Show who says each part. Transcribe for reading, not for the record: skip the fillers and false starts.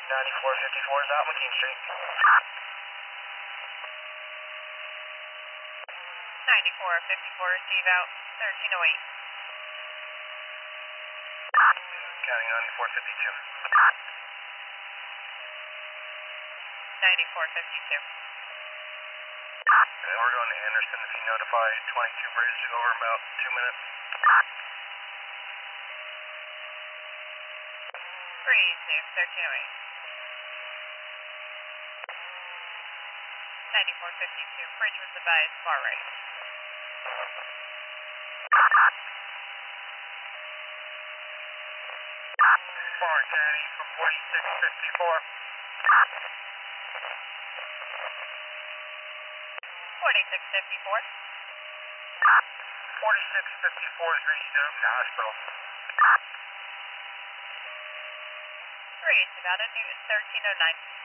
Speaker 1: 9454 is out McKean Street.
Speaker 2: 9454, receive out 1308.
Speaker 1: Counting 9452.
Speaker 2: 9452.
Speaker 1: And we're going to Anderson. If you notify 22 Bridge over about 2 minutes.
Speaker 2: 1308. 9452, bridge was advised far right.
Speaker 1: Bar County for 4654.
Speaker 2: 4654.
Speaker 1: 4654 is reaching out to hospital.
Speaker 2: Great, about a Newton 1309.